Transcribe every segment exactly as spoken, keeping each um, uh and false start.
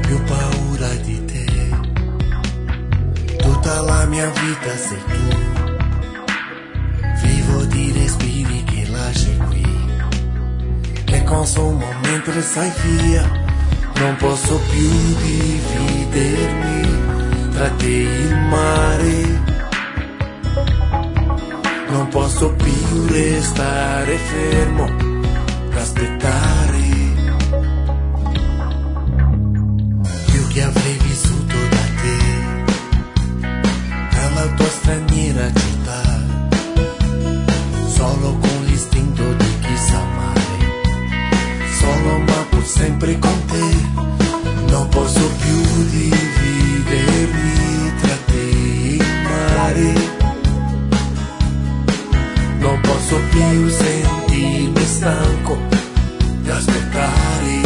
più paura di te. Tutta la mia vita sei tu. Vivo di respiri che lasci qui, che consumo mentre sai via. Non posso più dividermi tra te e il mare. Non posso più restare fermo ad aspettare. Io che avrei vissuto da te nella tua straniera città, solo con l'istinto di chi sa amare, solo ma pur sempre con te. Non posso più dividermi tra te e il mare. Non posso più sentirmi stanco di aspettare.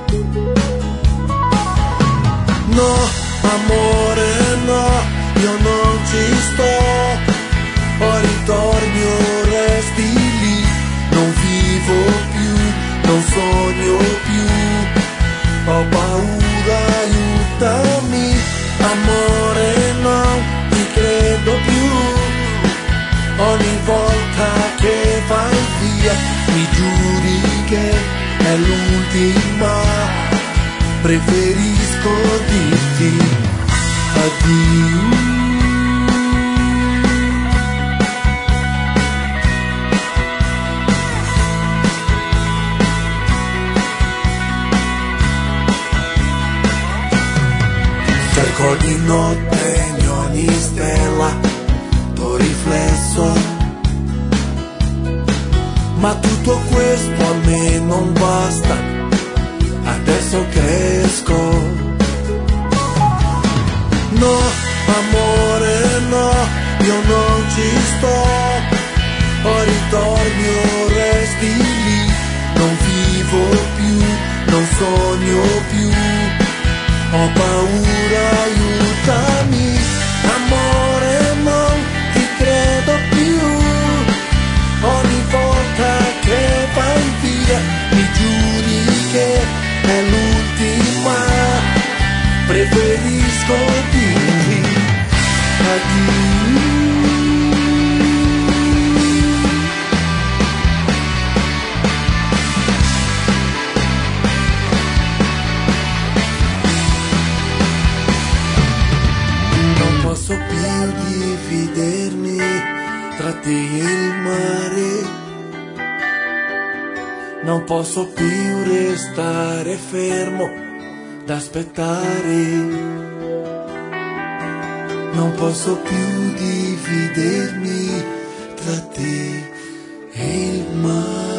No, amore, no, io non ci sto. O ritorni o resti lì. Non vivo più, non sogno più. Ho paura, aiutami. Amore, no, ti credo più. Ogni volta che vai via mi giuri che è l'ultima. Preferisco dirti addio. Cerco ogni notte in ogni stella tuo riflesso, ma tutto questo a me non basta, adesso cresco. No, amore, no, io non ci sto. O ritorni o resti lì. Non vivo più, non sogno più. Ho paura, aiutami. Amore, non ti credo più. Ogni volta che vai via mi giuri che è l'ultima. Preferisco dirti addio. Non posso più dividermi tra te e il mare. Non posso più restare fermo ad aspettare. Non posso più dividermi tra te e il mare.